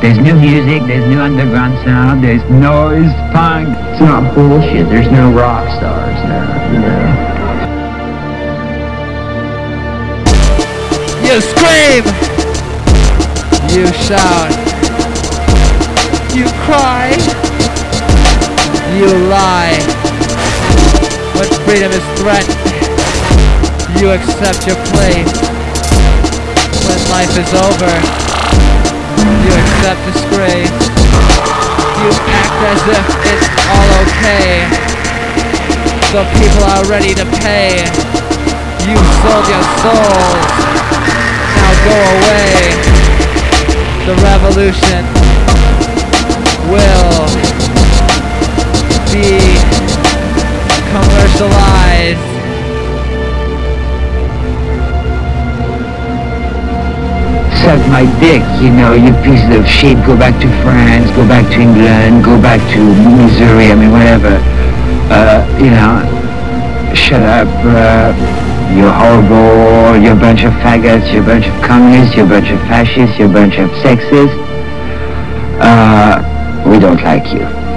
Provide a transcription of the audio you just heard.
There's new music, there's new underground sound, there's noise, punk. It's not bullshit. There's no rock stars now, you know. You scream! You shout! You cry! You lie! When freedom is threatened, you accept your place. When life is over, you accept disgrace. You act as if it's all okay. The people are ready to pay. You sold your souls. Now go away. The revolution will be commercialized. Suck my dick, you know, you pieces of shit. Go back to France, go back to England, go back to Missouri, I mean, whatever. You know, shut up. You're horrible, you're a bunch of faggots, you're a bunch of communists, you're a bunch of fascists, you're a bunch of sexists. We don't like you.